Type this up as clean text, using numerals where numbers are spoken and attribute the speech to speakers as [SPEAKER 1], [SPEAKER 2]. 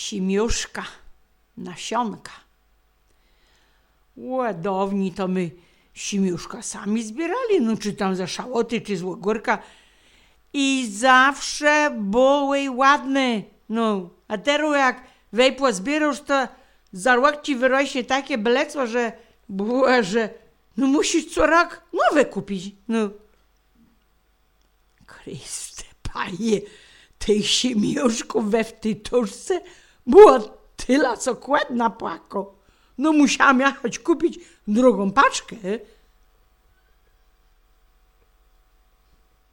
[SPEAKER 1] simiuszka, nasionka. Ładowni to my simiuszka sami zbierali, no czy tam za szałoty, czy z ogórka. I zawsze były ładne. No, a teraz jak wejpła zbierasz, to za rok ci wyrośnie takie belectwo, że Boże, no musisz co rok nowe kupić. No. Chryste, Panie, tych simiuszków we wtytuszce było tyle, co kład na płako. No musiałam jechać kupić drugą paczkę.